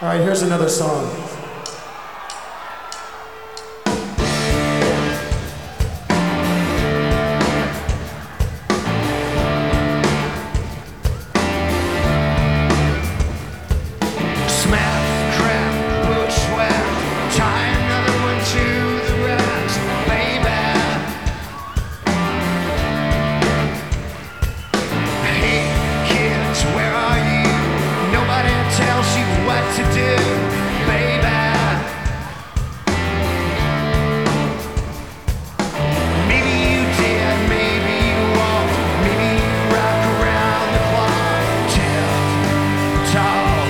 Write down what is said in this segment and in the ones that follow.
All right, here's another song. Smack, crack, bushwhack, tie another one to the racks, baby. Hey kids, where are you? Nobody tells you what to do, baby. Maybe you did, maybe you won't. Maybe you rock around the clock till talk.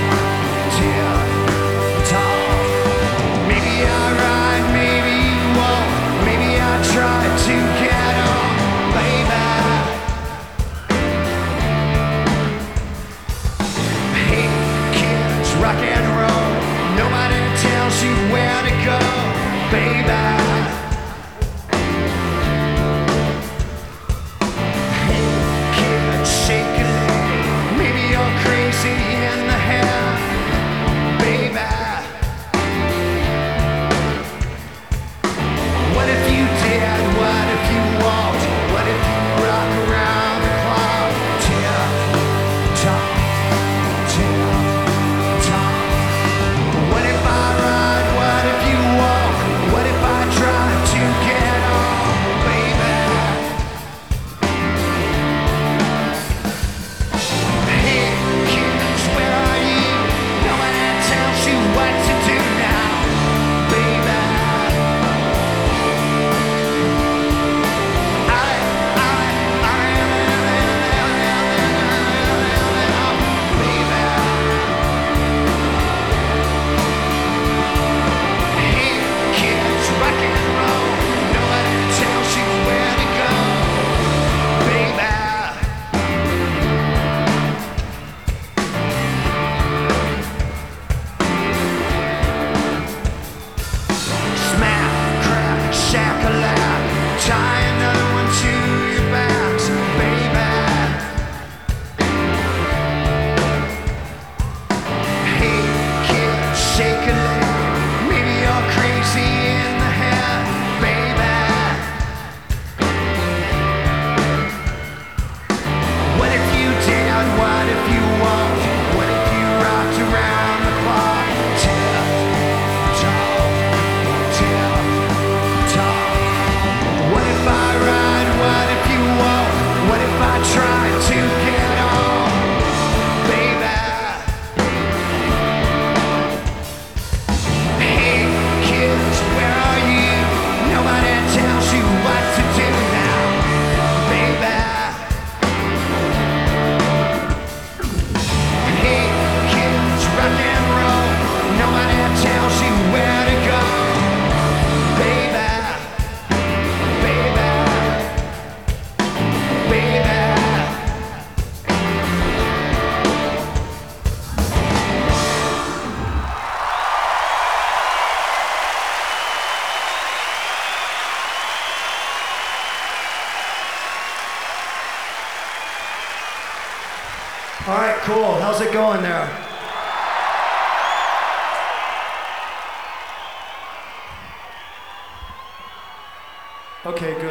Maybe I ride, maybe you won't. Maybe I try to get on, baby. Hey kids, rock and roll. Nobody tells you where to go, baby. Hey kids, shake it. Maybe you're crazy in the head, baby. What if you did? What if you walked? What if you rock around the clock? Tick tock, tick tock. What if I ride? What if you walk? What if I try to get on, baby? Hey kids, where are you? Nobody tells you what to do now, baby. Tie another one to your backs, baby. Hey kids, shake a leg. Maybe you're crazy in the head, baby. What if you did? What if you won't? What if you rocked around the clock? Tick tock, tick tock. What if I ride? What if you won't? What if I try to get on, baby? Hey kids, where are you? Nobody tells you what to do now, baby. Hey kids, rock and roll. Nobody tells you where to go, baby. All right, cool. How's it going there? Okay, good.